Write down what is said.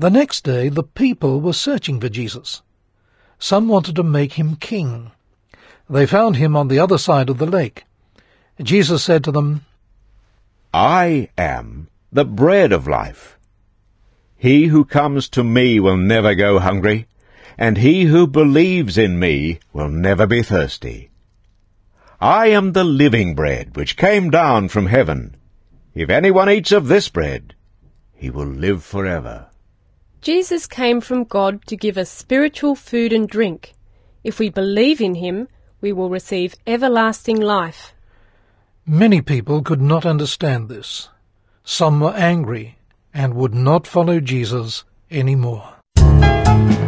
The next day the people were searching for Jesus. Some wanted to make him king. They found him on the other side of the lake. Jesus said to them, I am the bread of life. He who comes to me will never go hungry, and he who believes in me will never be thirsty. I am the living bread which came down from heaven. If anyone eats of this bread, he will live forever. Jesus came from God to give us spiritual food and drink. If we believe in him, we will receive everlasting life. Many people could not understand this. Some were angry and would not follow Jesus anymore.